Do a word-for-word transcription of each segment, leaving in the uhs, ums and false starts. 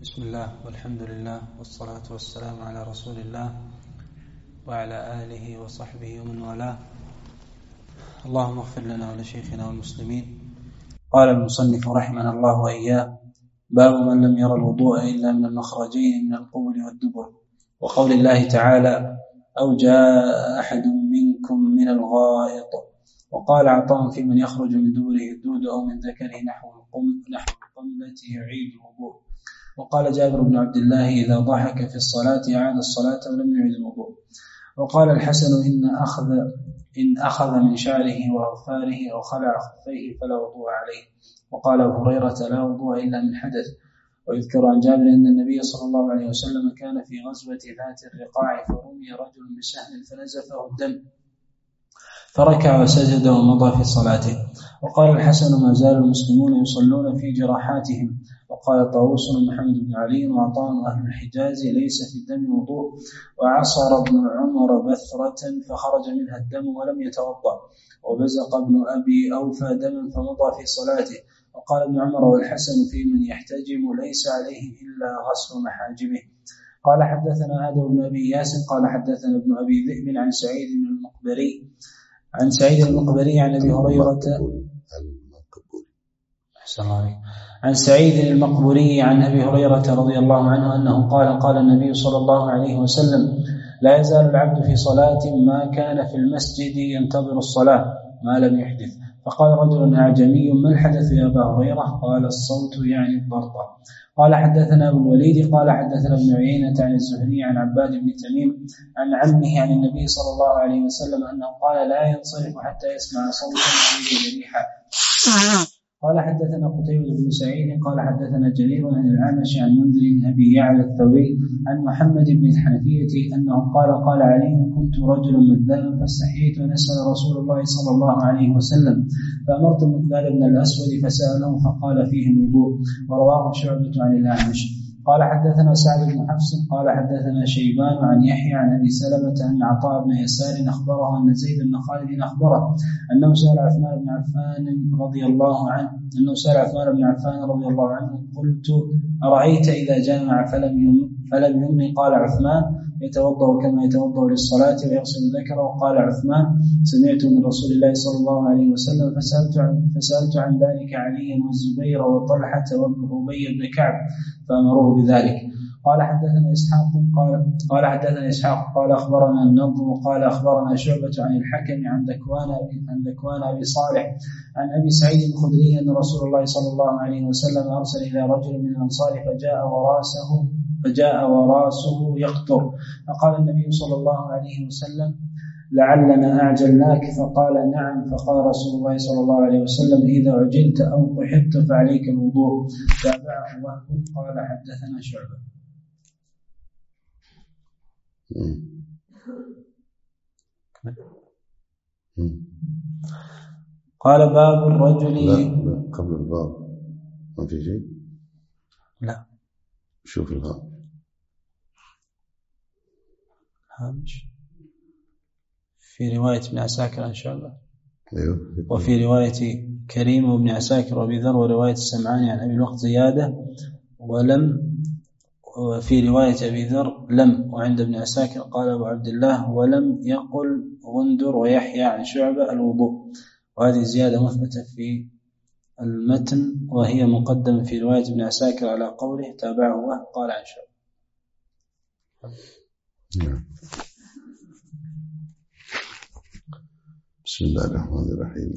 بسم الله والحمد لله والصلاة والسلام على رسول الله وعلى آله وصحبه ومن والاه. اللهم اغفر لنا ولشيخنا والمسلمين. قال المصنف رحمنا الله وإياه: باب من لم ير الوضوء إلا من المخرجين من القبل والدبر، وقول الله تعالى: أو جاء أحد منكم من الغائط. وقال عطاء في من يخرج من دبره الدود أو من ذكره نحو القملة يعيد الوضوء. وقال جابر بن عبد الله: إذا ضحك في الصلاة أعاد الصلاة ولم يعد الوضوء. وقال الحسن: إن أخذ إن أخذ من شعره وأظفاره أو خلع خفيه فلا وضوء عليه. وقال أبو هريرة: لا وضوء إلا من حدث. ويذكر عن جابر أن النبي صلى الله عليه وسلم كان في غزوة ذات الرقاع فرمي رجل بسهم فنزفه الدم فركع وسجد ومضى في صلاته. وقال الحسن: ما زال المسلمون يصلون في جراحاتهم. وقال طاووس محمد بن علي وعطاء أهل الحجاز: ليس في الدم وضوء. وعصر ابن عمر بثرة فخرج منها الدم ولم يتوضأ. وبزق ابن أبي أوفى دما فمضى في صلاته. وقال ابن عمر والحسن في من يحتجم: ليس عليه إلا غسل محاجمه. قال حدثنا آدم بن أبي ياسين قال حدثنا ابن أبي ذئب عن سعيد المقبري عن سعيد المقبري عن أبي هريرة عن سعيد المقبري عن أبي هريرة رضي الله عنه أنه قال: قال النبي صلى الله عليه وسلم: لا يزال العبد في صلاة ما كان في المسجد ينتظر الصلاة ما لم يحدث. فقال رجل أعجمي: ما الحدث يا أبا هريرة؟ قال: الصوت يعني الضرطة. قال حدثنا أبو الوليد قال حدثنا ابن عيينة عن الزهري عن عباد بن تميم عن عمه عن النبي صلى الله عليه وسلم أنه قال: لا ينصرف حتى يسمع صوتا يريد ريحا. قال حدثنا قتيبة بن سعيد قال حدثنا جرير عن الأعمش عن منذر أبي يعلى الثوري عن محمد بن الحنفية أنه قال: قال علي: كنت رجلا مذنبا فاستحييت أن أسأل رسول الله صلى الله عليه وسلم، فأمرت المقداد بن الأسود فسأله فقال: فيه الوضوء. ورواه شعبة عن الأعمش. قال حدثنا سعد بن حفص قال حدثنا شيبان عن يحيى عن أبي سلمة أن عطاء بن يسار أخبره أن زيد بن خالد أخبره أنه سأل عثمان بن عفان رضي الله عنه أنه سأل عثمان بن عفان رضي الله عنه: قلت: أرأيت إذا جامع فلم يم فلم يمني؟ قال عثمان: يتوضأ كما يتوضأ للصلاة ويغسل ذكره. قال عثمان: سمعت من رسول الله صلى الله عليه وسلم فسألت عن, فسألت عن ذلك علي والزبير وطلحة وابن أبي بن كعب فأمروه بذلك. قال حدثنا إسحاق قال قال حدثنا إسحاق قال أخبرنا النضر قال أخبرنا شعبة عن الحكم عن ذكوان عن ذكوان أبي صالح عن أبي سعيد الخدري أن رسول الله صلى الله عليه وسلم أرسل إلى رجل من الأنصار فجاء وراسه فجاء وراسه يقطر. فقال النبي صلى الله عليه وسلم: لعلنا أعجلناك. فقال: نعم. فقال رسول الله صلى الله عليه وسلم: إذا عجلت أو قحطت فعليك الوضوء. تابعه وهب قال حدثنا شعبة. قال: باب الرجل. لا, لا قبل الباب ما في شيء. لا شوف الهام هامش في رواية ابن عساكر عن شعبة. أيوه. وفي رواية كريم وابن عساكر وابي ذر ورواية السمعاني عن أبي الوقت زيادة ولم. وفي رواية أبي ذر لم. وعند ابن عساكر قال أبو عبد الله: ولم يقل غندر ويحيى عن شعبة الوضوء. وهذه زيادة مثبتة في المتن وهي مقدمة في رواية ابن عساكر على قوله تابعه وهب قال عن شعبة. بسم الله الرحمن الرحيم.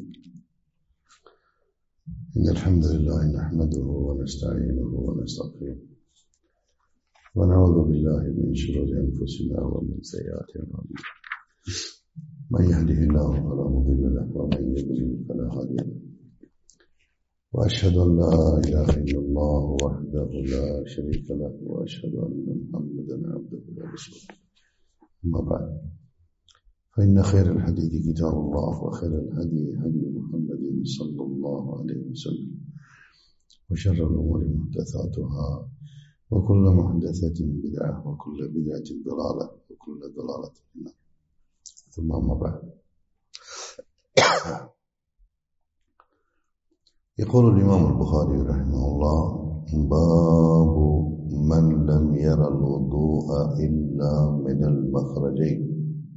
إن الحمد لله نحمده ونستعينه ونستغفره ونعوذ بالله من شرور أنفسنا ومن سيئات أعمالنا. من يهده الله فلا مضل له ومن يضلل فلا هادي له. وأشهد أن لا إله إلا الله وحده لا شريك له وأشهد أن محمدا عبده ورسوله. أما بعد، فإن خير الحديث كتاب الله وخير الهدي هدي محمد صلى الله عليه وسلم وشر الأمور محدثاتها وكل محدثة بدعة وكل بدعة ضلالة وكل ضلالة في النار. ثم أما بعد، يقول الإمام البخاري رحمه الله: باب الوضوء إلا من المخرجين.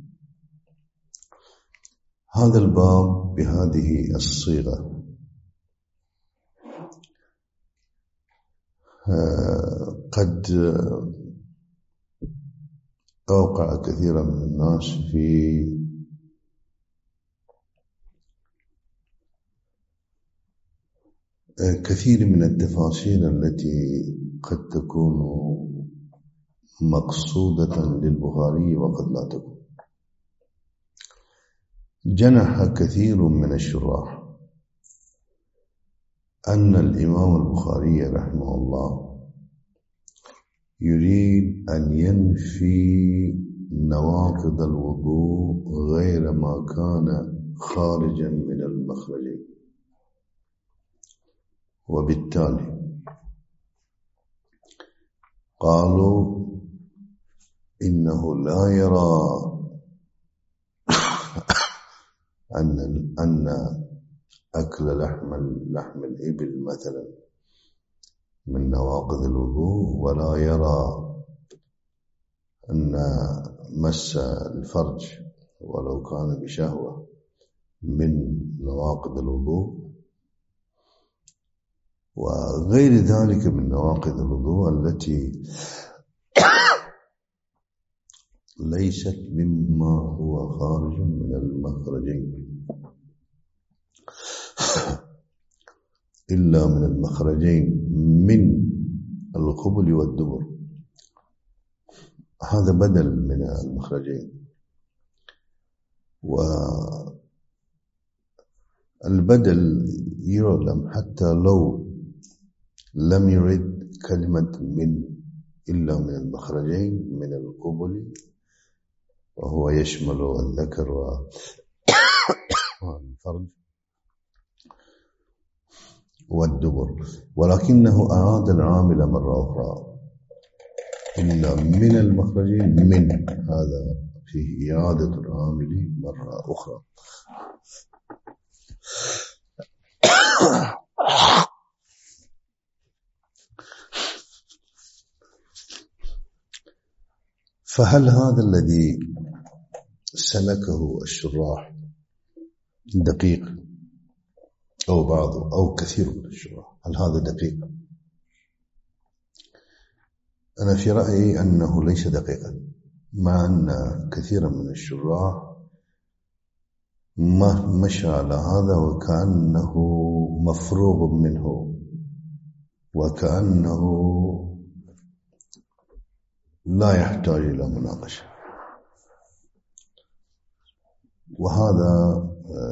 هذا الباب بهذه الصيغة قد أوقع كثيرا من الناس في كثير من التفاصيل التي قد تكون مقصودة للبخاري وقد لا تكون. جنح كثير من الشراح أن الإمام البخاري رحمه الله يريد أن ينفي نواقض الوضوء غير ما كان خارجا من المخرجين، وبالتالي قالوا إنه لا يرى أن أن أكل لحم لحم الإبل مثلا من نواقض الوضوء، ولا يرى أن مس الفرج ولو كان بشهوة من نواقض الوضوء، وغير ذلك من نواقض الوضوء التي ليست مما هو خارج من المخرجين إلا من المخرجين من القبل والدبر. هذا بدل من المخرجين، والبدل يعلم حتى لو لم يرد كلمة من إلا من المخرجين من القبل، وهو يشمل الذكر والفرج والدبر، ولكنه أراد العامل مرة أخرى إلا من المخرجين من، هذا فيه إعادة العامل مرة أخرى. فهل هذا الذي سلكه الشراح دقيق أو بعضه أو كثير من الشراح؟ هل هذا دقيق؟ أنا في رأيي أنه ليس دقيقا، مع أن كثيرا من الشراح ما مشى على هذا وكأنه مفروغ منه، وكأنه لا يحتاج إلى مناقشة. وهذا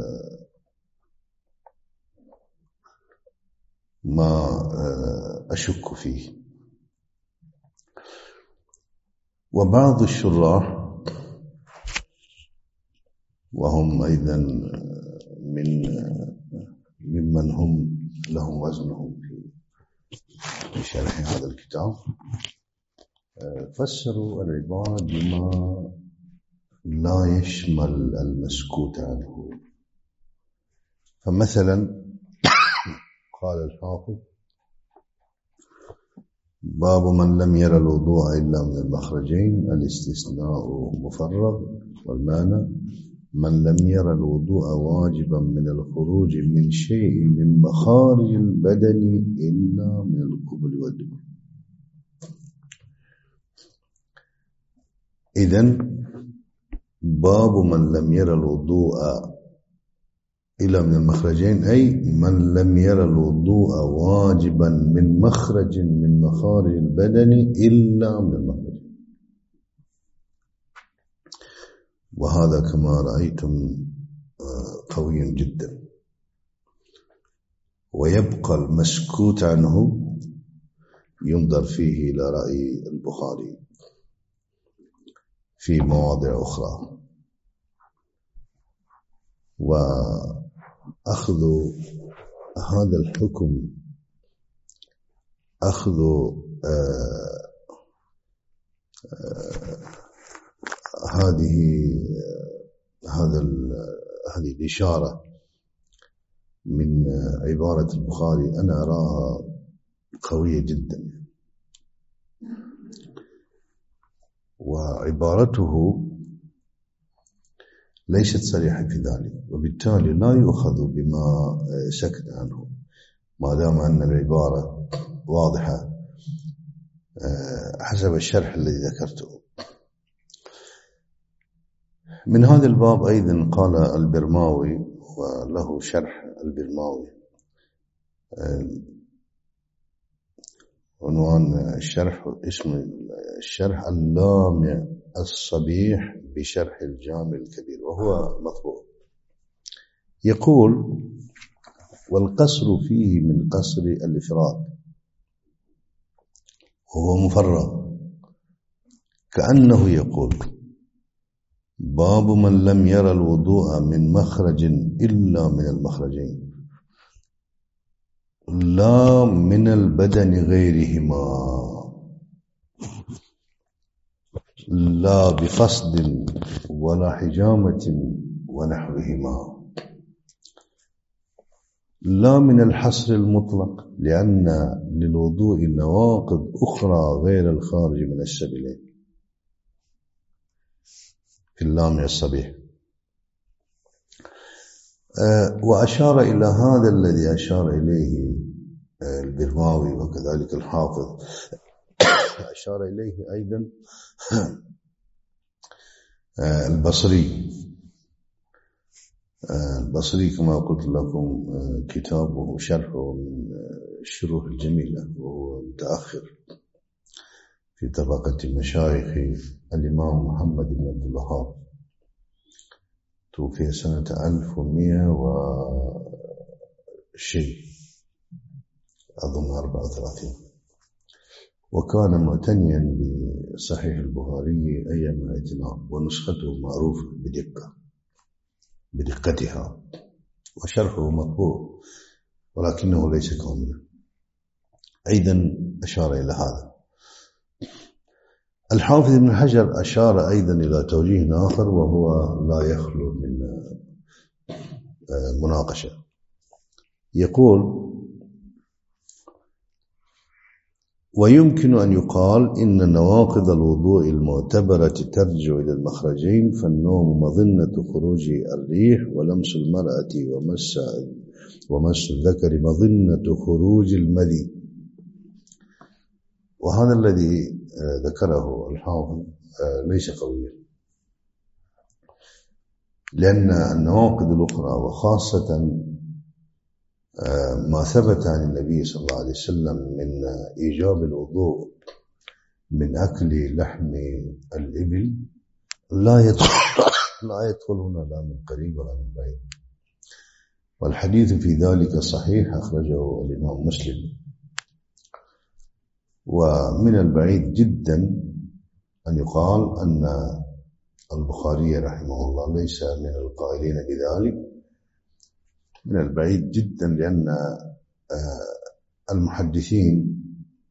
ما أشك فيه. وبعض الشراح وهم أيضا من ممن هم لهم وزنهم في شرح هذا الكتاب فسروا العبارة بما لا يشمل المسكوت عنه. فمثلا قال الحافظ: باب من لم يرى الوضوء إلا من المخرجين، الاستثناء مفرغ، والمعنى من لم يرى الوضوء واجبا من الخروج من شيء من مخارج البدن إلا من القبل والدبر. إذن باب من لم يرى الوضوء إلا من المخرجين أي من لم يرى الوضوء واجبا من مخرج من مخارج البدن إلا من المخرج. وهذا كما رأيتم قوي جدا. ويبقى المسكوت عنه ينظر فيه إلى رأي البخاري في مواضع أخرى. وأخذ هذا الحكم أخذ آه آه هذه هذا هذه الإشارة من عبارة البخاري أنا أراها قوية جدا. وعبارته ليست صريحة في ذلك، وبالتالي لا يؤخذ بما سكت عنه ما دام أن العبارة واضحة حسب الشرح الذي ذكرته. من هذا الباب أيضا قال البرماوي، وله شرح البرماوي عنوان الشرح اسم الشرح اللامع الصبيح بشرح الجامع الكبير، وهو مطبوع. يقول: والقصر فيه من قصر الإفراد، وهو مفرغ، كأنه يقول: باب من لم يرى الوضوء من مخرج إلا من المخرجين، لا من البدن غيرهما، لا بقصد ولا حجامة ونحوهما، لا من الحصر المطلق، لأن للوضوء نواقض أخرى غير الخارج من السبيلين في اللامع الصبيح. وأشار إلى هذا الذي أشار إليه البرماوي وكذلك الحافظ، أشار إليه أيضا البصري. البصري كما قلت لكم كتابه شرحه من الشروح الجميلة، وهو متأخر في طبقة مشايخ الإمام محمد بن عبد الوهاب، توفي سنة ألف ومئة وشيء أظن أربعة وثلاثين، وكان معتنيا بصحيح البخاري أيام الاعتناء، ونسخته معروفة بدقة بدقتها، وشرحه مطبوع ولكنه ليس كاملا. أيضا أشار إلى هذا. الحافظ ابن حجر أشار أيضا إلى توجيه آخر، وهو لا يخلو من مناقشة. يقول: ويمكن أن يقال إن نواقض الوضوء المعتبرة ترجع إلى المخرجين، فالنوم مظنة خروج الريح، ولمس المرأة ومس ومس الذكر مظنة خروج المذي. وهذا الذي ذكره الحافظ ليس قويا، لأن النواقض الأخرى وخاصة ما ثبت عن النبي صلى الله عليه وسلم من إيجاب الوضوء من أكل لحم الإبل لا يدخل لا يدخل هنا لا من قريب ولا من بعيد، والحديث في ذلك صحيح أخرجه الإمام مسلم. ومن البعيد جدا أن يقال أن البخاري رحمه الله ليس من القائلين بذلك، من البعيد جدا، لأن المحدثين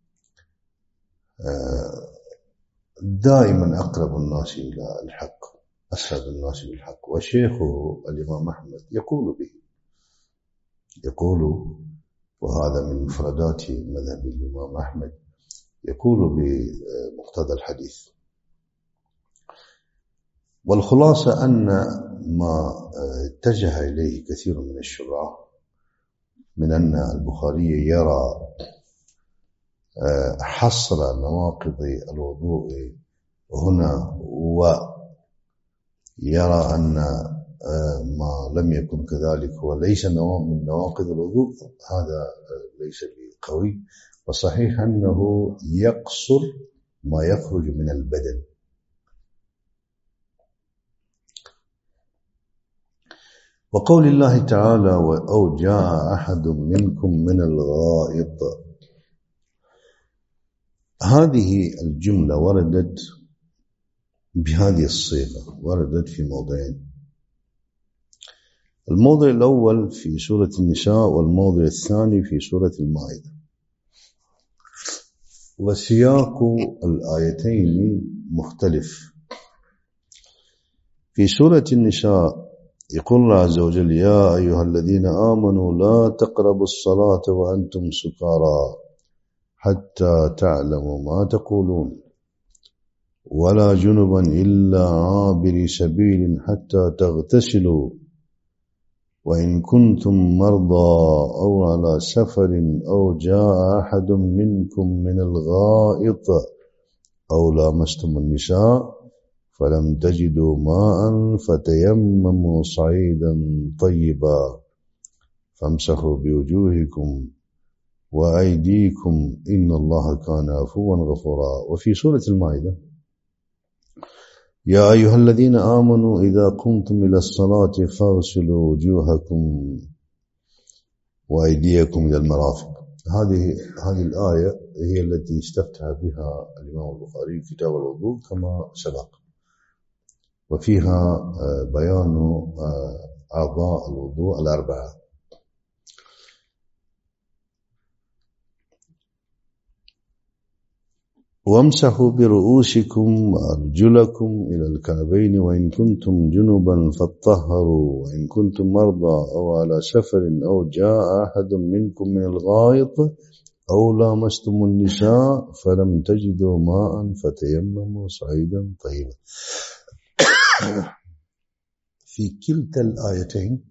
دائما أقرب الناس إلى الحق، أسعد الناس بالحق، وشيخه الإمام أحمد يقول به، يقول، وهذا من مفردات مذهب الإمام أحمد، يقول بمقتضى الحديث. والخلاصة أن ما اتجه إليه كثير من الشراح من أن البخاري يرى حصر نواقض الوضوء هنا، ويرى أن ما لم يكن كذلك هو ليس من نواقض الوضوء، هذا ليس بقوي. وصحيح أنه يقصر ما يخرج من البدن. وقول الله تعالى: أو جاء أحد منكم من الغائط، هذه الجملة وردت بهذه الصيغة، وردت في موضعين. الموضع الأول في سورة النساء، والموضع الثاني في سورة المائدة. وسياق الآيتين مختلف. في سورة النساء يقول الله عز وجل: يا أيها الذين آمنوا لا تقربوا الصلاة وأنتم سكارى حتى تعلموا ما تقولون ولا جنبا إلا عابر سبيل حتى تغتسلوا وإن كنتم مرضى أو على سفر أو جاء أحد منكم من الغائط أو لامستم النساء فلم تجدوا ماء فتيمموا صعيدا طيبا فامسحوا بوجوهكم وأيديكم إن الله كان عفوا غفورا. وفي سورة المائدة يا أيها الذين آمنوا إذا قمتم إلى الصلاة فاغسلوا وجوهكم وأيديكم إلى المرافق. هذه هذه الآية هي التي استفتح بها الإمام البخاري كتاب الوضوء كما سبق، وفيها بيان أعضاء الوضوء الأربعة. وامسحوا برؤوسكم وأرجلكم إلى الكعبين وإن كنتم جنبا فاطهروا وإن كنتم مرضى أو على سفر أو جاء أحد منكم من الغائط أو لامستم النساء فلم تجدوا ماء فتيمموا صعيدا طيبا. في كلتا الآيتين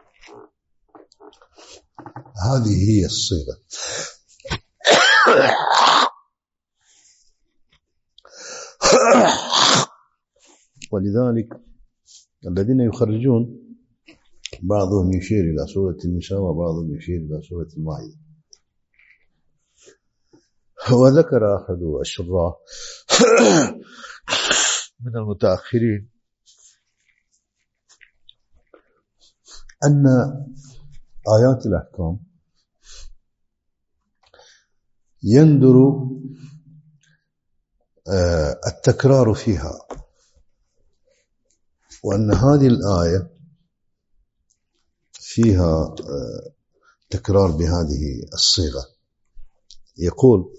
هذه هي الصيغة. ولذلك الذين يخرجون بعضهم يشير إلى سورة النساء وبعضهم يشير إلى سورة المائدة. وذكر أحد الشراح من المتأخرين أن آيات الأحكام يندر التكرار فيها، وأن هذه الآية فيها تكرار بهذه الصيغة. يقول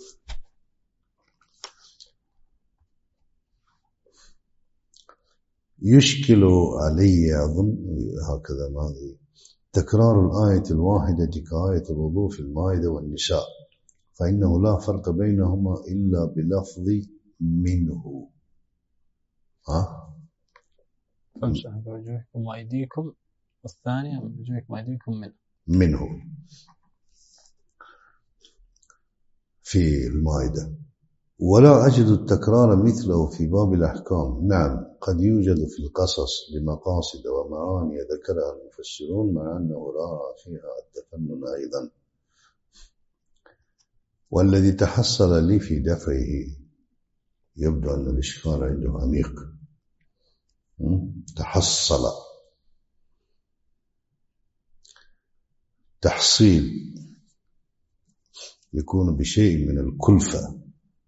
يشكل علي أظن هكذا ماذا تكرار الآية الواحدة كآية الوضوء في المائدة والنساء فإنه لا فرق بينهما إلا بلفظ منه. ها فامسحوا بوجوهكم وأيديكم، والثانية بوجوهكم وأيديكم منه منه في المائدة. ولا أجد التكرار مثله في باب الأحكام. نعم قد يوجد في القصص لمقاصد ومعاني ذكرها المفسرون مع أنه رأى فيها التفنن أيضا، والذي تحصل لي في دفعه يبدو أن الإشكال عنده عميق. تحصل تحصيل يكون بشيء من الكلفة.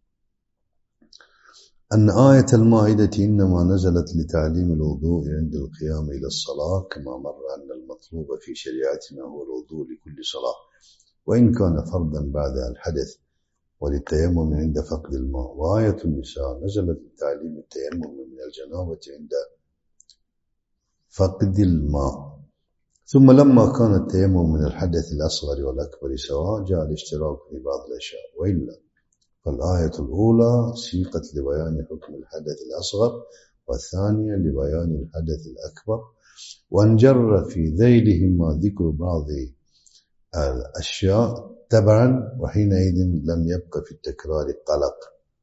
أن آية المائدة إنما نزلت لتعليم الوضوء عند القيام إلى الصلاة، كما مر أن المطلوب في شريعتنا هو الوضوء لكل صلاة وإن كان فرضا بعد الحدث، وللتيمم عند فقد الماء. وآية النساء نزلت لتعليم التيمم من الجنابة عند فقد الماء. ثم لما كان التيمم من الحدث الأصغر والأكبر سواء جاء الاشتراك في بعض الأشياء، وإلا فالآية الأولى سيقت لبيان حكم الحدث الأصغر والثانية لبيان الحدث الأكبر، وانجر في ذيلهما ذكر بعض الأشياء تبعا، وحينئذ لم يبقى في التكرار قلق.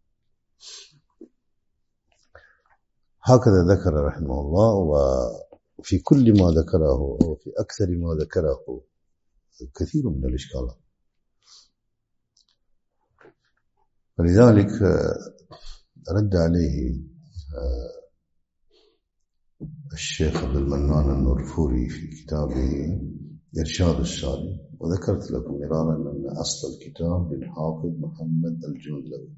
هكذا ذكر رحمه الله. وفي كل ما ذكره وفي أكثر ما ذكره كثير من الإشكالات. فلذلك رد عليه الشيخ عبد المنان النورفوري في كتابه إرشاد السالك، وذكرت لكم مرارا أن أصل الكتاب للحافظ محمد الجندلوي،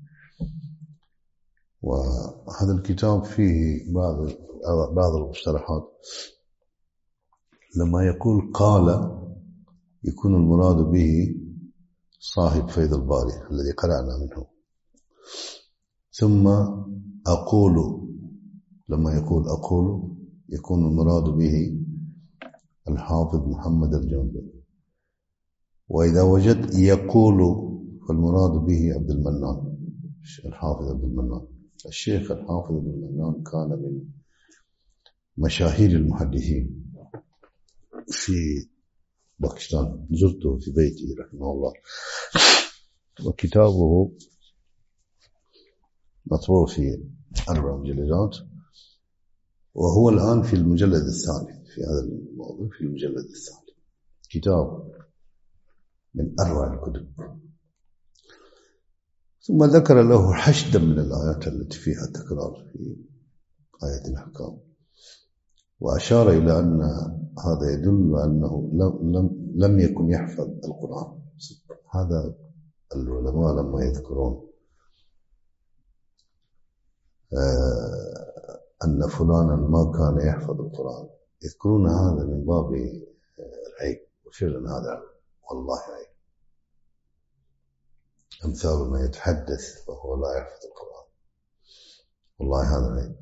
وهذا الكتاب فيه بعض بعض المصطلحات. لما يقول قال يكون المراد به صاحب فيض الباري الذي قرأنا منه. ثم أقول، لما يقول أقول يكون المراد به الحافظ محمد الجندلوي. وإذا وجد يقول فالمراد به عبد المنان الحافظ عبد المنان. الشيخ الحافظ بن المنان كان من مشاهير المحدثين في باكستان، زرته في بيتي رحمه الله، وكتابه مطبوع في أربع مجلدات، وهو الآن في المجلد الثاني في هذا الموضوع، في المجلد الثاني، كتاب من أروع الكتب. ثم ذكر له حشدا من الآيات التي فيها تكرار في آية الأحكام، وأشار إلى أن هذا يدل أنه لم, لم يكن يحفظ القرآن. هذا العلماء لما يذكرون أن فلانا ما كان يحفظ القرآن يذكرون هذا من باب العيب، وفعلا هذا والله عيب. أمثالنا يتحدث وهو لا يحفظ القرآن، والله هذا عيب.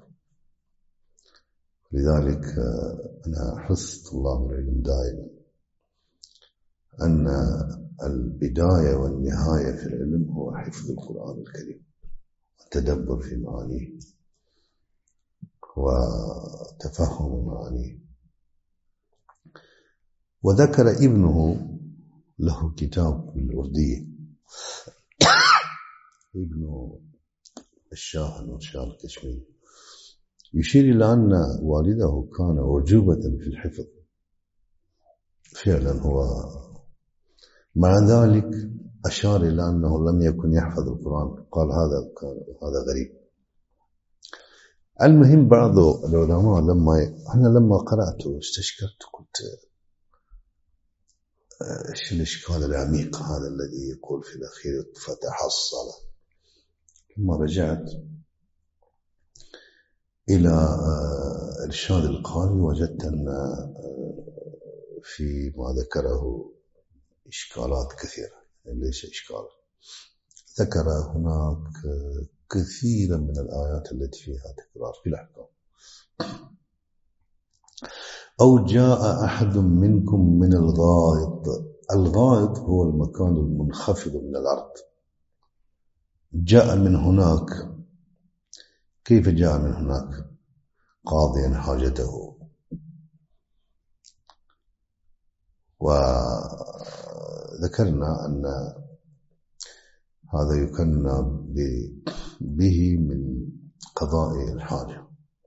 لذلك أنا أحث طلاب العلم دائما أن البداية والنهاية في العلم هو حفظ القرآن الكريم والتدبر في معانيه وتفهم معانيه. وذكر ابنه له كتاب بالأردية، ابن الشاه الشاه الكشميري، يشير إلى أن والده كان أعجوبة في الحفظ، فعلا هو مع ذلك أشار إلى أنه لم يكن يحفظ القرآن، قال هذا كان هذا غريب. المهم بعض العلماء لما أنا لما قرأته استشكرت، قلت إيش الإشكال العميق هذا الذي يقول في الأخير فتحصل. ثم رجعت إلى إرشاد القارئ وجدت أن في ما ذكره إشكالات كثيرة، ليس إشكال، ذكر هناك كثيرا من الآيات التي فيها تكرار في الأحكام. أو جاء أحد منكم من الغائط. الغائط هو المكان المنخفض من الأرض. جاء من هناك، كيف جاء من هناك؟ قاضيا حاجته. وذكرنا أن هذا يكنى به من قضاء الحاجة.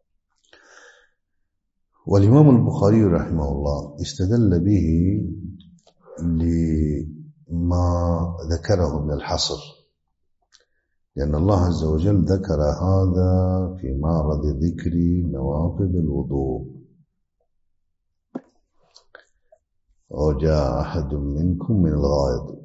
والإمام البخاري رحمه الله استدل به لما ذكره من الحصر، لأن الله عز وجل ذكر هذا في معرض ذكر نواقض الوضوء. وجاء أحد منكم من الغائط.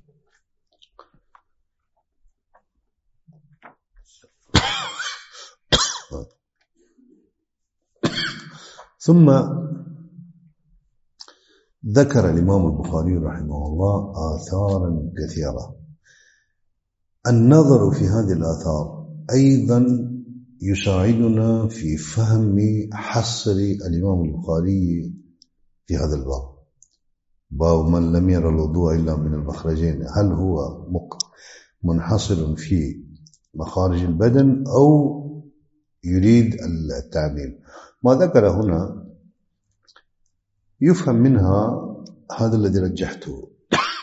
ثم ذكر الإمام البخاري رحمه الله آثارا كثيرة. النظر في هذه الآثار أيضا يساعدنا في فهم حصر الإمام البخاري في هذا الباب، باب من لم ير الوضوء إلا من المخرجين، هل هو منحصر في مخارج البدن أو يريد التعميم؟ ما ذكر هنا يفهم منها هذا الذي رجحته،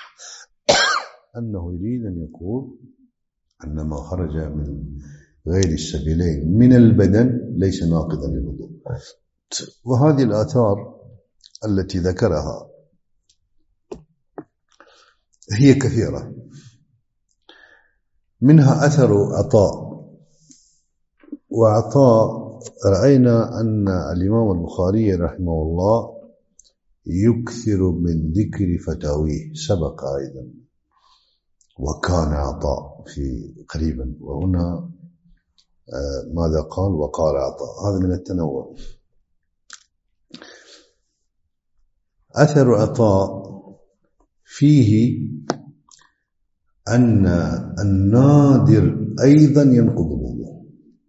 أنه يريد أن يقول أن ما خرج من غير السبيلين من البدن ليس ناقضا للوضوء. وهذه الآثار التي ذكرها هي كثيرة، منها أثر عطاء. وعطاء رأينا أن الإمام البخاري رحمه الله يكثر من ذكر فتاويه، سبق أيضا وكان عطاء في قريبا، وهنا ماذا قال؟ وقال عطاء، هذا من التنوع. أثر عطاء فيه أن النادر أيضا ينقض الوضوء.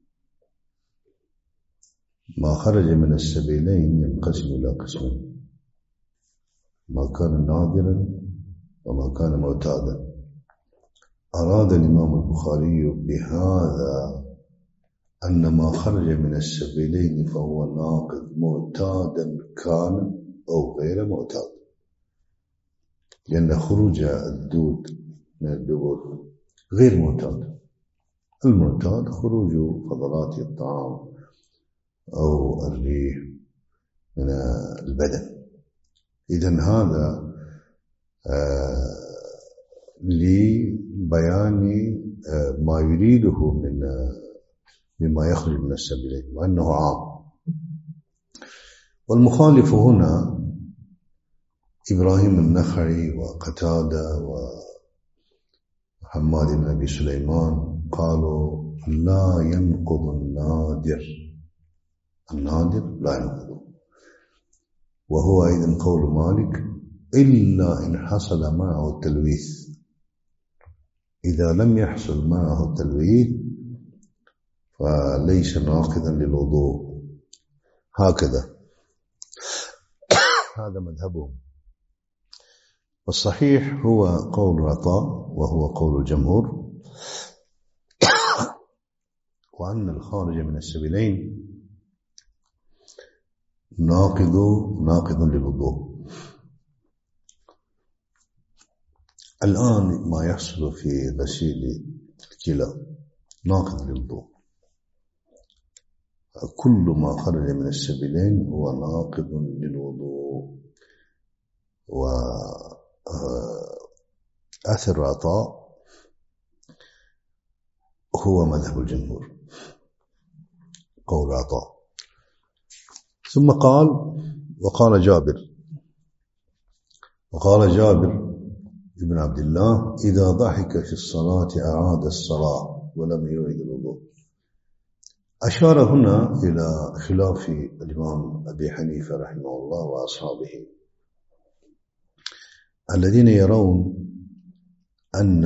ما خرج من السبيلين ينقسم إلى قسمين، ما كان نادرا وما كان معتادا. أراد الإمام البخاري بهذا أن ما خرج من السبيلين فهو ناقض معتادا كان أو غير معتاد، لأن خروج الدود من الدبر غير معتاد. المعتاد خروج فضلات الطعام أو الريح من البدن. إذن هذا آه لبيان آه ما يريده من آه مما يخرج من السبيلين وأنه عام. والمخالف هنا إبراهيم النخعي وقتادة وحماد بن أبي سليمان قالوا لا ينقض النادر، النادر لا ينقض، وهو أيضا قول مالك إلا إن حصل معه التلويث. إذا لم يحصل معه التلويث فليس ناقضا للوضوء. هكذا هذا مذهبهم. والصحيح هو قول عطاء وهو قول الجمهور، وأن الخارج من السبيلين ناقض ناقض للوضوء. الآن ما يحصل في غسيل الكلى ناقض للوضوء. كل ما خرج من السبيلين هو ناقض للوضوء. وأثر عطاء هو مذهب الجمهور، قول عطاء. ثم قال وقال جابر وقال جابر ابن عبد الله إذا ضحك في الصلاة أعاد الصلاة ولم يعيد الوضوء. أشار هنا إلى خلاف الإمام أبي حنيفة رحمه الله وأصحابه الذين يرون أن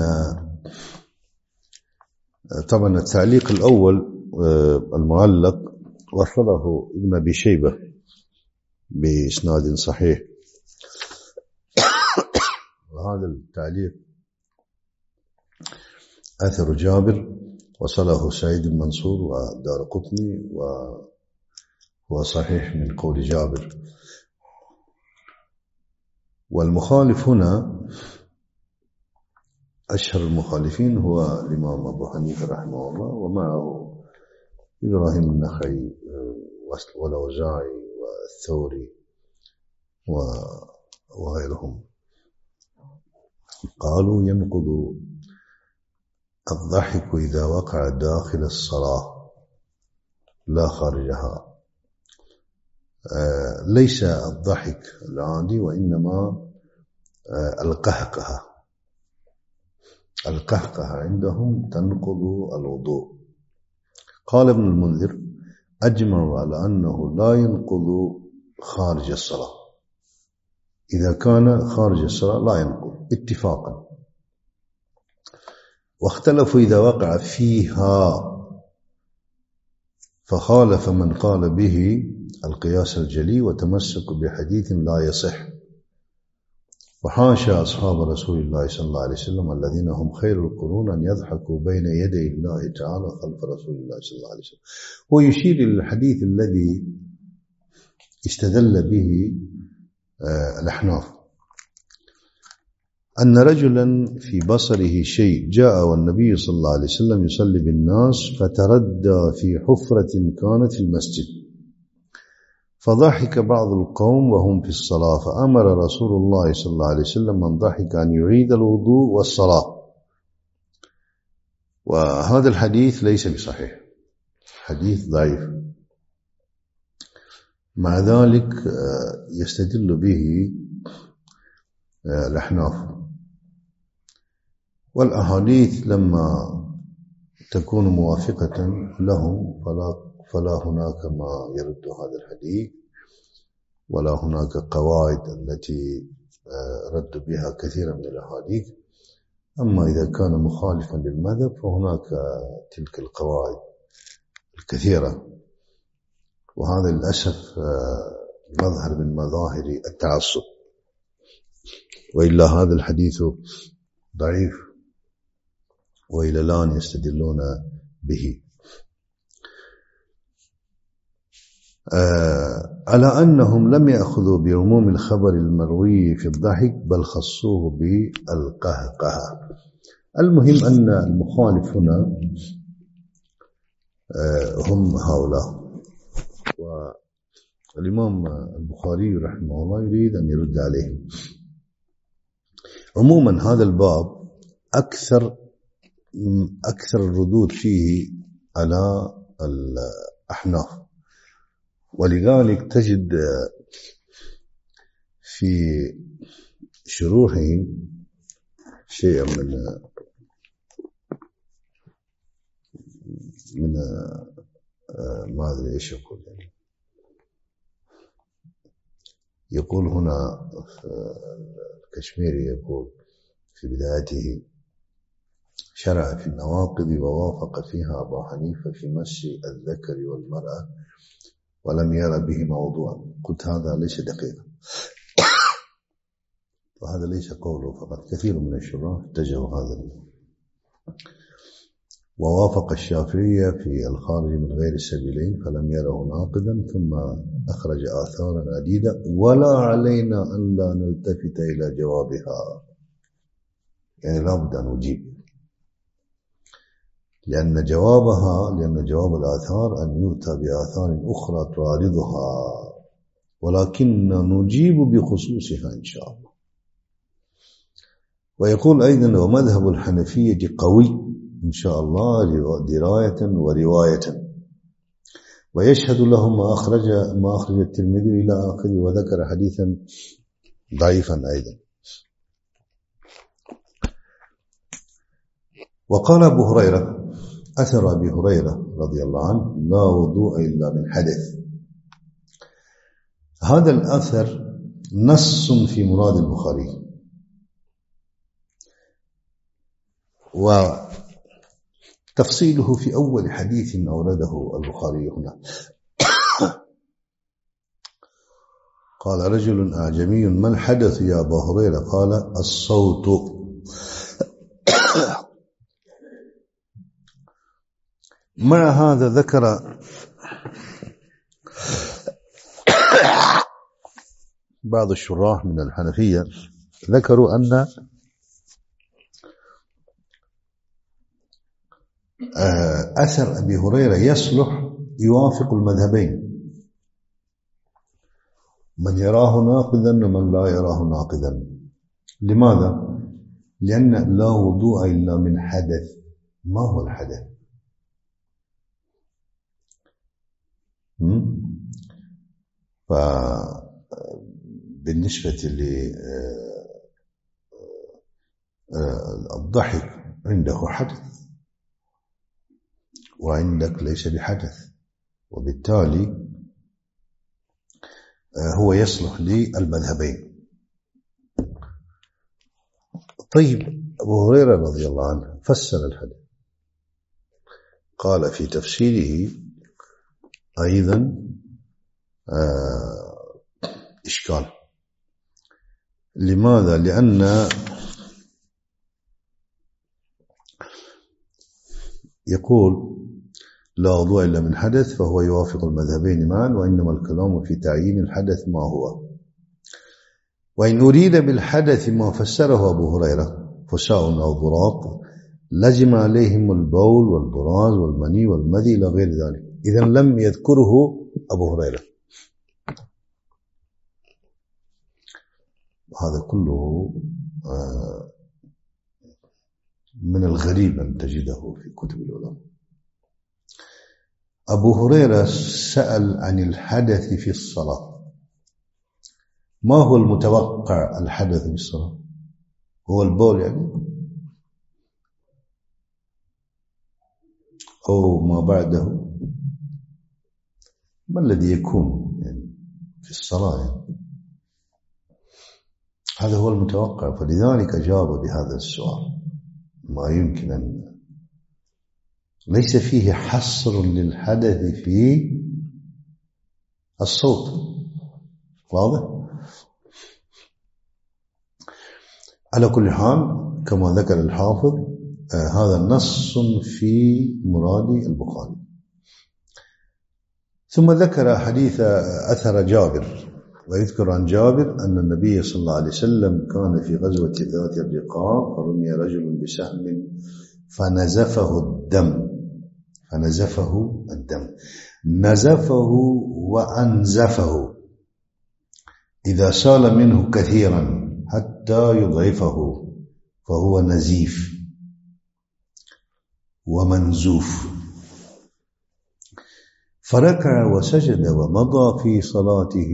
طبعا التعليق الأول المعلق وصله ابن أبي شيبة بإسناد صحيح، وهذا التعليق أثر جابر وصله سعيد المنصور ودار قطني وهو صحيح من قول جابر. والمخالف هنا أشهر المخالفين هو الإمام أبو حنيفة رحمه الله، ومعه إبراهيم النخعي والأوزاعي والثوري وغيرهم. قالوا ينقض الضحك إذا وقع داخل الصلاة لا خارجها. آه ليس الضحك العادي، وإنما آه القهقهة. القهقهة عندهم تنقض الوضوء. قال ابن المنذر أجمعوا على أنه لا ينقض خارج الصلاة. إذا كان خارج الصلاة لا ينقض اتفاقا. واختلفوا إذا وقع فيها، فخالف من قال به القياس الجلي وتمسك بحديث لا يصح. وحاشا أصحاب رسول الله صلى الله عليه وسلم الذين هم خير القرون أن يضحكوا بين يدي الله تعالى خلف رسول الله صلى الله عليه وسلم. ويشير إلى الحديث الذي استدل به الأحناف أن رجلا في بصره شيء جاء والنبي صلى الله عليه وسلم يصلي بالناس فتردى في حفرة كانت في المسجد، فضحك بعض القوم وهم في الصلاة، فأمر رسول الله صلى الله عليه وسلم من ضحك أن يعيد الوضوء والصلاة. وهذا الحديث ليس بصحيح، حديث ضعيف. مع ذلك يستدل به الأحناف. والأحاديث لما تكون موافقة لهم فلا, فلا هناك ما يرد هذا الحديث، ولا هناك قواعد التي رد بها كثيرا من الأحاديث. أما إذا كان مخالفا للمذهب فهناك تلك القواعد الكثيرة، وهذا للأسف مظهر من مظاهر التعصب. وإلا هذا الحديث ضعيف وإلى الآن يستدلون به. آه على أنهم لم يأخذوا بعموم الخبر المروي في الضحك بل خصوه بالقهقه. المهم أن المخالف هنا آه هم هؤلاء، والإمام البخاري رحمه الله يريد أن يرد عليهم. عموما هذا الباب أكثر أكثر الردود فيه على الأحناف، ولذلك تجد في شروحهم شيئا من من ما أدري إيش يقول يعني. يقول هنا الكشميري يقول في بدايته: شرع في النواقض ووافق فيها أبو حنيفة في مشي الذكر والمرأة ولم ير به موضوعا. قلت هذا ليس دقيقا، وهذا ليس قوله فقط، كثير من الشراح اتجهوا هذا. ووافق الشافعية في الخارج من غير السبيلين فلم يره ناقضا، ثم أخرج آثارا عديدة ولا علينا أن لا نلتفت إلى جوابها، يعني لا بد أن نجيب، لأن جوابها لأن جواب الآثار أن يؤتى بآثار أخرى تعارضها، ولكن نجيب بخصوصها إن شاء الله. ويقول أيضا: ومذهب الحنفية قوي إن شاء الله دراية ورواية، ويشهد لهم ما أخرج ما أخرج الترمذي إلى آخره، وذكر حديثا ضعيفا أيضا. وقال أبو هريرة: أثر أبي هريرة رضي الله عنه: لا وضوء إلا من حدث. هذا الأثر نص في مراد البخاري، وتفصيله في أول حديث أورده البخاري هنا. قال رجل أعجمي: ما الحدث يا أبا هريرة؟ قال: الصوت. مع هذا ذكر بعض الشراح من الحنفية ذكروا أن أثر أبي هريرة يصلح يوافق المذهبين، من يراه ناقضا ومن لا يراه ناقضا. لماذا؟ لأن لا وضوء إلا من حدث. ما هو الحدث؟ فبالنسبة للضحك عنده حدث وعندك ليس بحدث، وبالتالي هو يصلح للمذهبين. طيب، أبو هريرة رضي الله عنه فسر الحدث، قال في تفسيره أيضا إشكال. لماذا؟ لأن يقول لا وضوء إلا من حدث، فهو يوافق المذهبين معا، وإنما الكلام في تعيين الحدث ما هو. وإن أريد بالحدث ما فسره أبو هريرة فساء أو ضراط لزم عليهم البول والبراز والمني والمذي إلى غير ذلك. إذن لم يذكره أبو هريرة. هذا كله من الغريب أن تجده في كتب العلماء. أبو هريرة سأل عن الحدث في الصلاة. ما هو المتوقع الحدث في الصلاة؟ هو البول يعني، أو ما بعده؟ ما الذي يكون يعني في الصلاة يعني؟ هذا هو المتوقع، فلذلك جاب بهذا السؤال. ما يمكن أن ليس فيه حصر للحدث في الصوت. واضح؟ على كل حال كما ذكر الحافظ آه هذا نص في مراد البخاري. ثم ذكر حديث أثر جابر، ويذكر عن جابر أن النبي صلى الله عليه وسلم كان في غزوة ذات الرقاع فرمي رجل بسهم فنزفه الدم فنزفه الدم نزفه وأنزفه إذا سال منه كثيرا حتى يضعفه فهو نزيف ومنزوف، فركع وسجد ومضى في صلاته.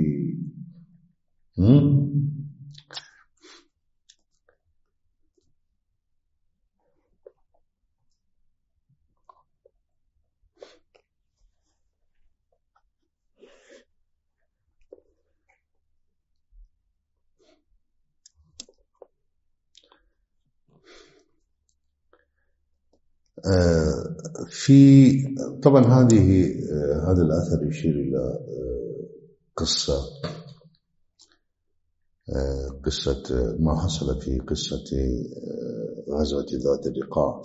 في طبعا هذه هذا الأثر يشير إلى قصة قصة ما حصل في قصة غزوة ذات الرقاع،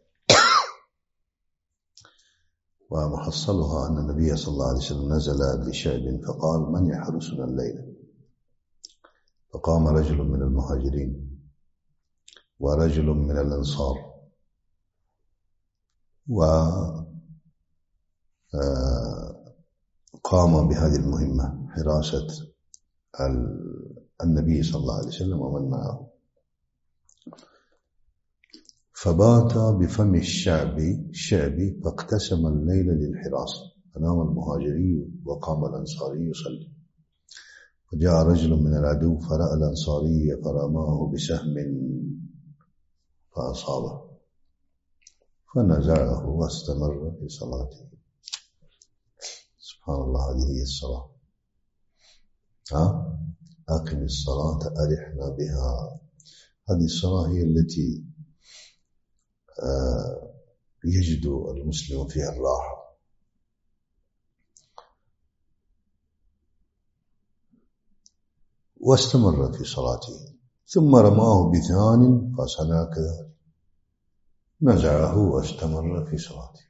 ومحصلها أن النبي صلى الله عليه وسلم نزل بشعب فقال: من يحرسنا الليلة؟ فقام رجل من المهاجرين ورجل من الأنصار وقام بهذه المهمة حراسة النبي صلى الله عليه وسلم ومن معه، فبات بفم الشعب الشعب فاقتسم الليل للحراسة، فنام المهاجري وقام الأنصاري يصلي، فجاء رجل من العدو فرأى الأنصاري فرماه بسهم فأصابه فنزعه واستمر في صلاته. سبحان الله، هذه هي الصلاة. ها؟ أقم الصلاة أرحنا بها. هذه الصلاة هي التي يجد المسلم فيها الراحة. واستمر في صلاته، ثم رماه بثان فصنع كذلك، نزعه واستمر في صلاته.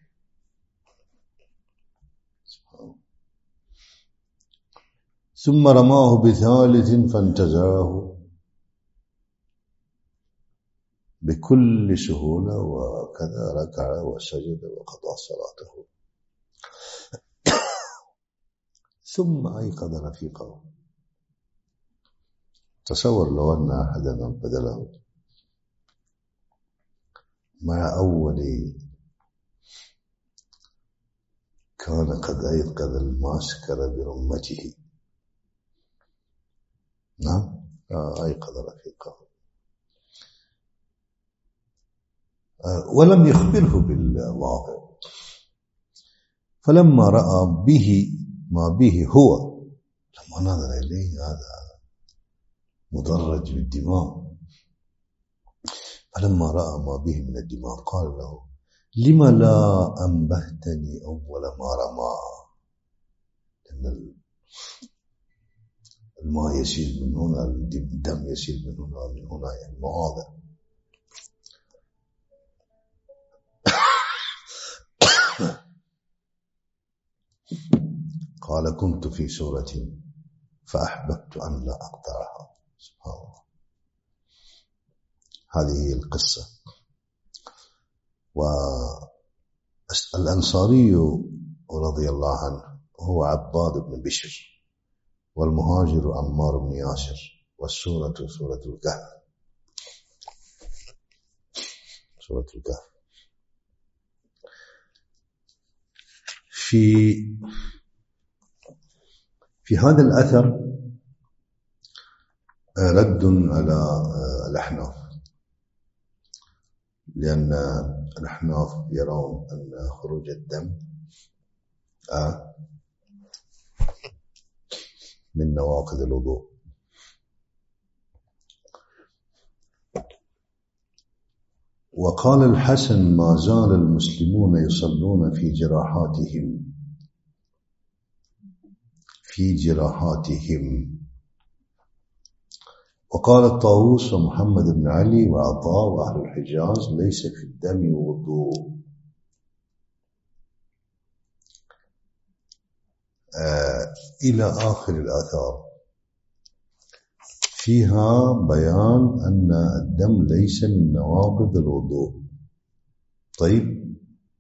ثم رماه بثالث فانتزعه بكل سهولة، وكذا ركع وسجد وقضى صلاته. ثم أيقظ رفيقه. تصور لو أن أحدنا بدله مع أول كان قد أيقظ المعسكر برمته. نعم، أيقظ رفيقه ولم يخبره بالواقع، فلما رأى به ما به هو، لما نظر إليه هذا مدرج بالدماء، فلما رأى ما به من الدماء قال له: لما لا أنبهتني أول ما رمى؟ لأن الماء يسيل من هنا، الدم يسيل من هنا من هنا، يعني مواضع. قال: كنت في سورة فأحببت أن لا أقطعها. سبحان الله. هذه هي القصة. والأنصاري رضي الله عنه هو عباد بن بشر، والمهاجر عمار بن ياسر، والسورة سورة الكهف. سورة الكهف. في في هذا الأثر رد على الأحناف، لأن الأحناف يرون أن خروج الدم من نواقض الوضوء، وقال الحسن: ما زال المسلمون يصلون في جراحاتهم في جراحاتهم وقال الطاووس ومحمد بن علي وعطاء وأهل الحجاز: ليس في الدم وضوء. آه إلى آخر الآثار فيها بيان أن الدم ليس من نواقض الوضوء. طيب،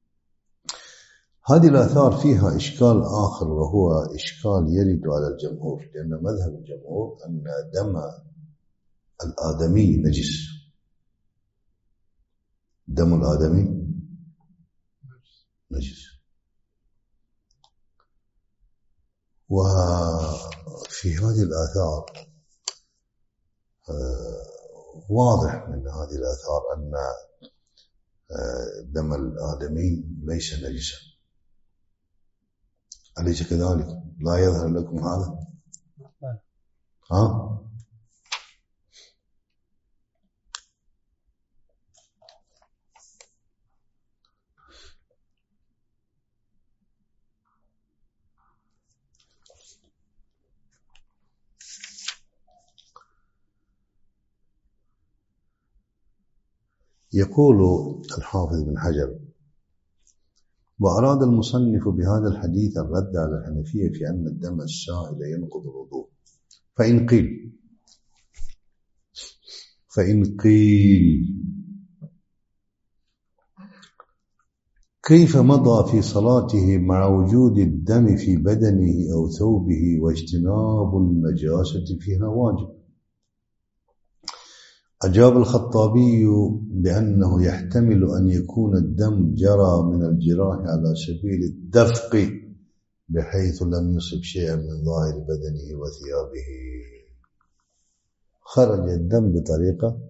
هذه الآثار فيها إشكال آخر، وهو إشكال يرد على الجمهور، لأن مذهب الجمهور أن دم الآدمي نجس. دم الآدمي نجس، وفي هذه الآثار واضح من هذه الآثار أن دم الآدمي ليس نجسا. أليس كذلك؟ لا يظهر لكم هذا؟ ها؟ يقول الحافظ بن حجر: وأراد المصنف بهذا الحديث الرد على الحنفية في أن الدم السائل ينقض الوضوء. فإن قيل فإن قيل كيف مضى في صلاته مع وجود الدم في بدنه أو ثوبه واجتناب النجاسة فيها واجب؟ أجاب الخطابي بأنه يحتمل أن يكون الدم جرى من الجراح على سبيل الدفق بحيث لم يصب شيئا من ظاهر بدنه وثيابه. خرج الدم بطريقة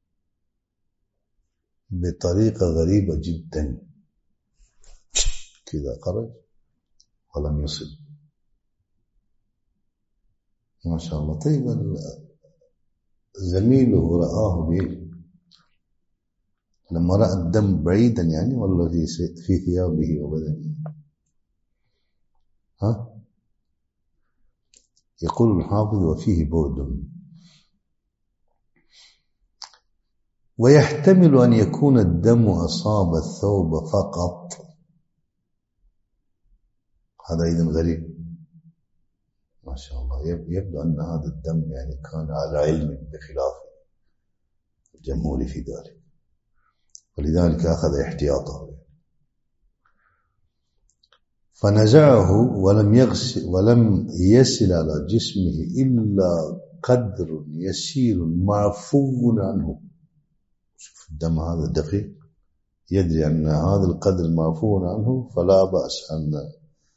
بطريقة غريبة جدا، كذا خرج ولم يصب، ما شاء الله. طيب، زميله رآه به لما رأى الدم بعيدا يعني، ولا في في ثيابه وبدنه؟ ها؟ يقول الحافظ: وفيه بعد، ويحتمل أن يكون الدم أصاب الثوب فقط. هذا أيضا غريب، ما شاء الله. يبدو أن هذا الدم يعني كان على علم بخلاف الجمهور في ذلك، ولذلك أخذ احتياطه فنزعه ولم يغسل ولم يسل على جسمه إلا قدر يسير معفو عنه. شوف الدم هذا دقيق، يدري أن هذا القدر معفو عنه، فلا بأس أن.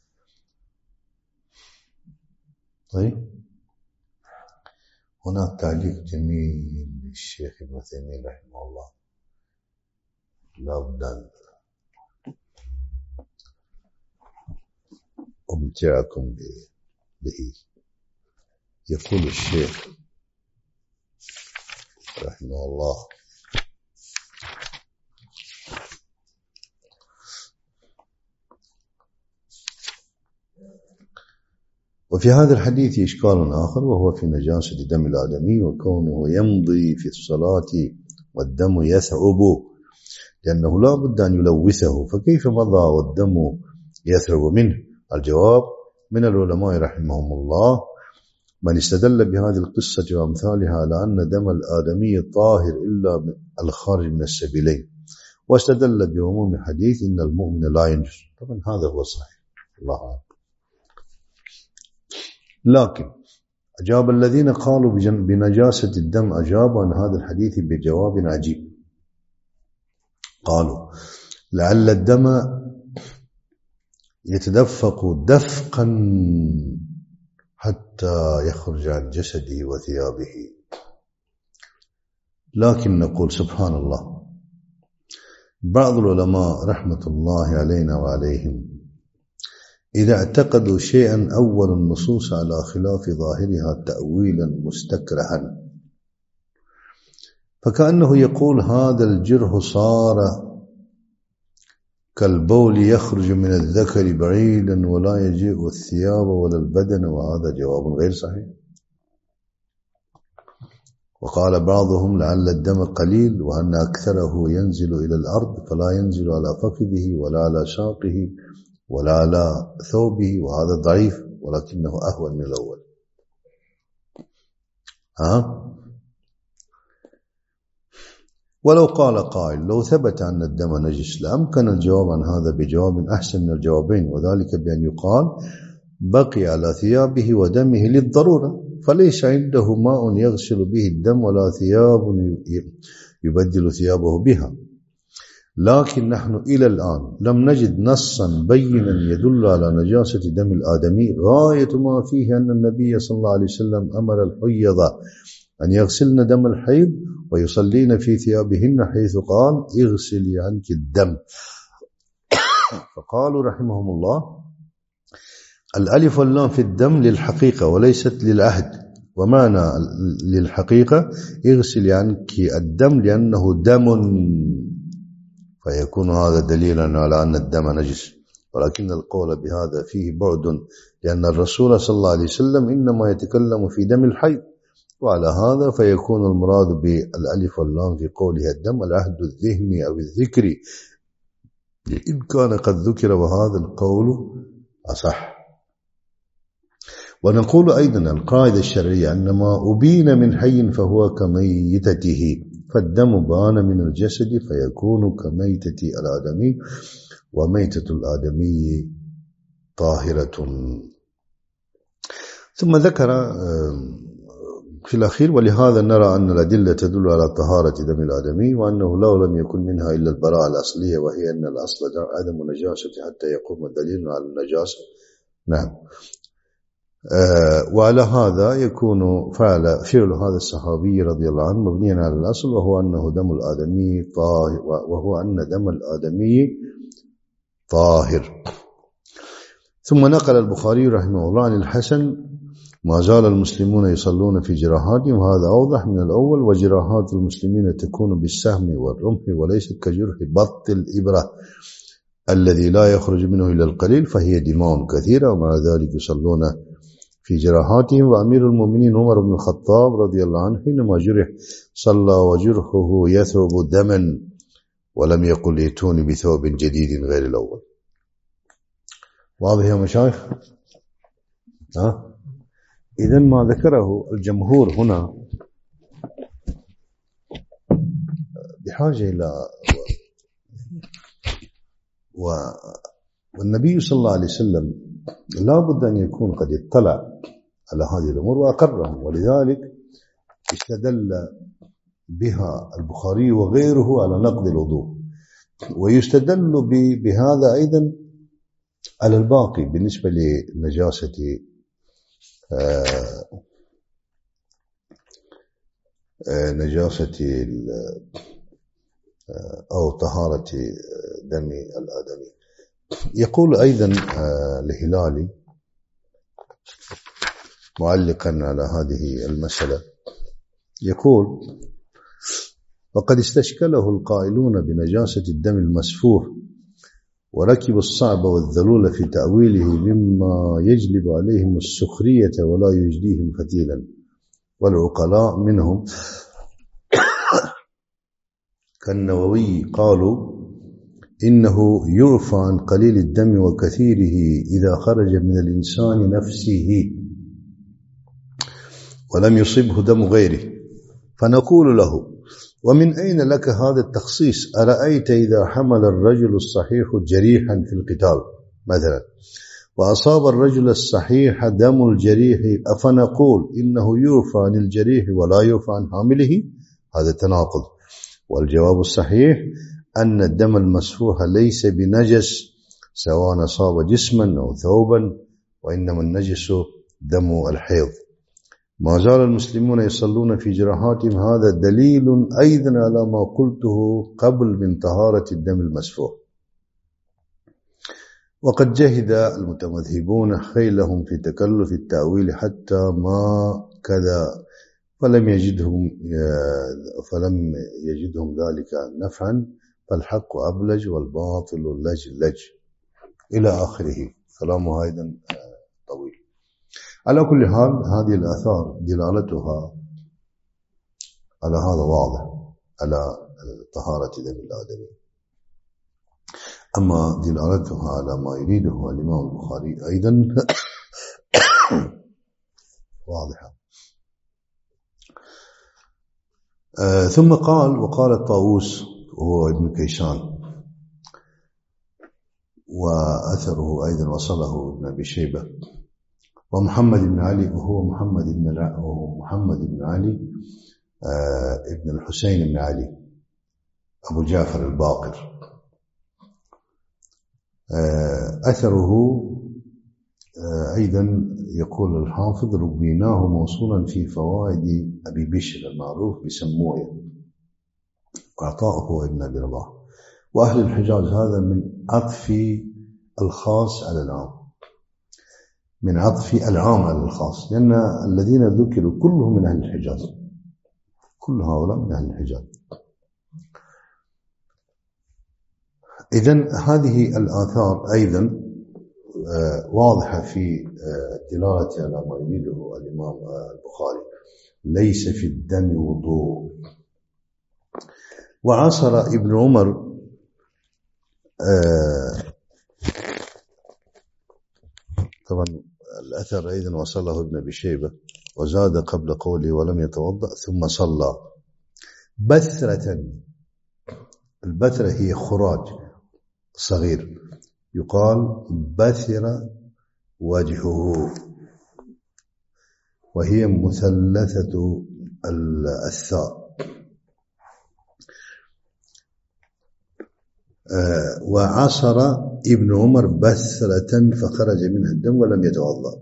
طيب، هناك تعليق جميل للشيخ ابن تيمية رحمه الله، لا بد أن أمتعكم به. يقول الشيخ رحمه الله: وفي هذا الحديث إشكال آخر، وهو في نجاسة دم الآدمي وكونه يمضي في الصلاة والدم يثعب، لأنه لا بد أن يلوثه، فكيف مضى والدم يثعب منه؟ الجواب: من العلماء رحمهم الله من استدل بهذه القصة وأمثالها على أن دم الآدمي طاهر إلا الخارج من السبيلين، واستدل بعموم حديث إن المؤمن لا ينجس. طبعا هذا هو صحيح، الله أعلم. لكن أجاب الذين قالوا بنجاسة الدم أجابوا عن هذا الحديث بجواب عجيب. قالوا: لعل الدم يتدفق دفقا حتى يخرج عن جسده وثيابه. لكن نقول سبحان الله، بعض العلماء رحمة الله علينا وعليهم إذا اعتقدوا شيئا أول النصوص على خلاف ظاهرها تأويلا مستكرها، فكأنه يقول هذا الجرح صار كالبول يخرج من الذكر بعيدا ولا يجيء الثياب ولا البدن، وهذا جواب غير صحيح. وقال بعضهم لعل الدم قليل وأن أكثره ينزل إلى الأرض فلا ينزل على فخذه ولا على ساقه ولا على ثوبه، وهذا ضعيف ولكنه أهون من الأول. ها؟ ولو قال قائل لو ثبت أن الدم نجس لأمكن الجواب عن هذا بجواب أحسن من الجوابين، وذلك بأن يقال بقي على ثيابه ودمه للضرورة، فليس عنده ماء يغسل به الدم ولا ثياب يبدل ثيابه بها. لكن نحن إلى الآن لم نجد نصا بينا يدل على نجاسة دم الآدمي، غاية ما فيه أن النبي صلى الله عليه وسلم أمر الحيض أن يغسلن دم الحيض ويصلين في ثيابهن، حيث قال اغسلي عنك الدم. فقالوا رحمهم الله الألف واللام في الدم للحقيقة وليست للعهد، ومعنى للحقيقة اغسلي عنك الدم لأنه دم، فيكون هذا دليلا على أن الدم نجس. ولكن القول بهذا فيه بعد، لأن الرسول صلى الله عليه وسلم إنما يتكلم في دم الحيض، وعلى هذا فيكون المراد بالألف واللام في قولها الدم العهد الذهني أو الذكري، إن كان قد ذكر، وهذا القول أصح. ونقول أيضا القاعدة الشرعية أن ما أبين من حي فهو كميتته، فالدم بان من الجسد فيكون كميتة الآدمي، وميتة الآدمي طاهرة. ثم ذكر في الأخير ولهذا نرى أن الأدلة تدل على طهارة دم الآدمي، وأنه لو لم يكن منها إلا البراءة الأصلية، وهي أن الأصل عدم نجاسة حتى يقوم الدليل على النجاسة. نعم. آه وعلى هذا يكون فعل فعل هذا الصحابي رضي الله عنه مبنيا على الأصل، وهو أنه دم الآدمي طاهر، وهو أن دم الآدمي طاهر. ثم نقل البخاري رحمه الله عن الحسن ما زال المسلمون يصلون في جراحاتهم، وهذا أوضح من الأول. وجراحات المسلمين تكون بالسهم والرمح وليست كجرح بط الإبرة الذي لا يخرج منه إلى القليل، فهي دماء كثيرة، ومع ذلك يصلون في جراحاتهم. وأمير المؤمنين عمر بن الخطاب رضي الله عنه حينما جرح صلى وجرحه يثرب دما ولم يقل ائتوني بثوب جديد غير الأول. واضح يا مشايخ؟ ها؟ إذن ما ذكره الجمهور هنا بحاجة إلى و... والنبي صلى الله عليه وسلم لا بد أن يكون قد اطلع على هذه الأمور وأقرهم، ولذلك استدل بها البخاري وغيره على نقض الوضوء. ويستدل بهذا أيضا على الباقي بالنسبة لنجاسة آه آه نجاسة أو طهارة دم الآدمي. يقول أيضا آه الهلالي معلقا على هذه المسألة، يقول وقد استشكله القائلون بنجاسة الدم المسفوح وركب الصعب والذلول في تأويله مما يجلب عليهم السخرية ولا يجديهم فتيلا، والعقلاء منهم كالنووي قالوا إنه يرفع عن قليل الدم وكثيره إذا خرج من الإنسان نفسه ولم يصبه دم غيره. فنقول له ومن أين لك هذا التخصيص؟ أرأيت إذا حمل الرجل الصحيح جريحا في القتال مثلا وأصاب الرجل الصحيح دم الجريح، أفنقول إنه يرفع عن الجريح ولا يرفع عن حامله؟ هذا تناقض. والجواب الصحيح أن الدم المسفوح ليس بنجس سواء أصاب جسما أو ثوبا، وإنما النجس دم الحيض. ما زال المسلمون يصلون في جراحاتهم، هذا دليل أيضا على ما قلته قبل من طهارة الدم المسفوح. وقد جهد المتمذهبون خيلهم في تكلف التأويل حتى ما كذا، فلم يجدهم فلم يجدهم ذلك نفعا، فالحق أبلج والباطل لج لج إلى آخره. كلامه أيضا طويل. على كل حال هذه الآثار دلالتها على هذا واضح، على طهارة دم الآدمي. أما دلالتها على ما يريده الإمام البخاري أيضا واضحة. آه ثم قال وقال الطاووس وهو ابن كيسان، وأثره أيضا وصله ابن أبي شيبة، ومحمد بن علي وهو محمد بن وهو محمد بن علي آه ابن الحسين بن علي أبو جعفر الباقر. آه أثره آه أيضا يقول الحافظ ربيناه موصولا في فوائد أبي بشر المعروف بسموية، وعطاؤه ابن أبي رباح. وأهل الحجاز هذا من عطف الخاص على العام، من عطف العام على الخاص، لأن الذين ذكروا كلهم من أهل الحجاز، كل هؤلاء من أهل الحجاز. إذن هذه الآثار أيضا واضحة في الدلالة على ما يريده الإمام البخاري، ليس في الدم وضوء. وعاصر ابن عمر طبعا الأثر أيضا وصله ابن أبي شيبة، وزاد قبل قوله ولم يتوضأ ثم صلى بثرة. البثرة هي خراج صغير، يقال بثر وجهه، وهي مثلثة الثاء. آه وعصر ابن عمر بثرة فخرج منها الدم ولم يتوضأ.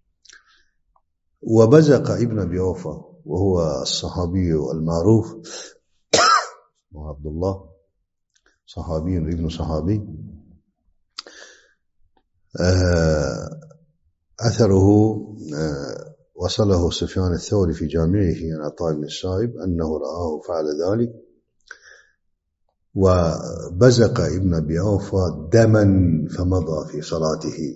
وبزق ابن أبي أوفى وهو الصحابي المعروف وعبد الله صحابي ابن صحابي، آه أثره آه وصله سفيان الثوري في جامعه عن عطاء بن السائب أنه رآه فعل ذلك. وبزق ابن أبي أوفى دما فمضى في صلاته.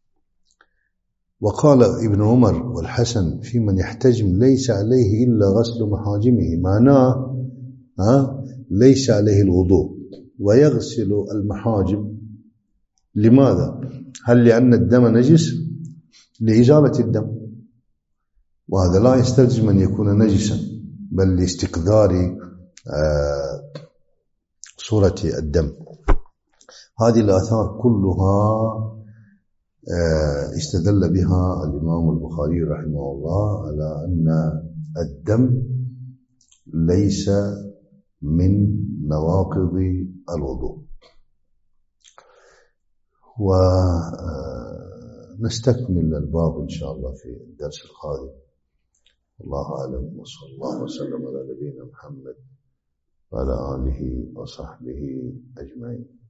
وقال ابن عمر والحسن في من يحتجم ليس عليه إلا غسل محاجمه، معناه ها ليس عليه الوضوء، ويغسل المحاجم. لماذا؟ هل لأن الدم نجس؟ لإزالة الدم، وهذا لا يستلزم أن يكون نجسا، بل لاستقذار آه صورة الدم. هذه الآثار كلها آه استدل بها الإمام البخاري رحمه الله على أن الدم ليس من نواقض الوضوء. ونستكمل الباب إن شاء الله في الدرس القادم. الله أعلم، وصلى الله وسلم على نبينا محمد وعلى آله وصحبه أجمعين.